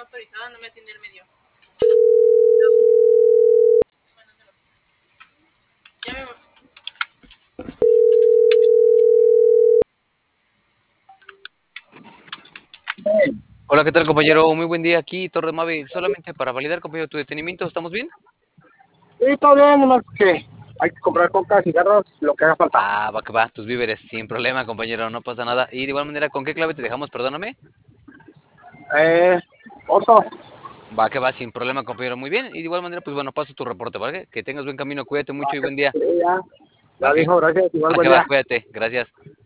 Hola, ¿qué tal, compañero? Muy buen día aquí, Torre Mave. Solamente para validar, compañero, tu detenimiento, ¿estamos bien? Sí, todo bien, nomás que hay que comprar coca, cigarros, lo que haga falta. Va que va, tus víveres, sin problema, compañero, no pasa nada. Y de igual manera, ¿con qué clave te dejamos? Perdóname. Oso, Va que va, sin problema, compañero, muy bien. Y de igual manera, pues bueno, paso tu reporte, ¿vale? Que tengas buen camino, cuídate mucho y buen día. ya, Va ya que, dijo, gracias, igual va buen que va, día. cuídate, gracias.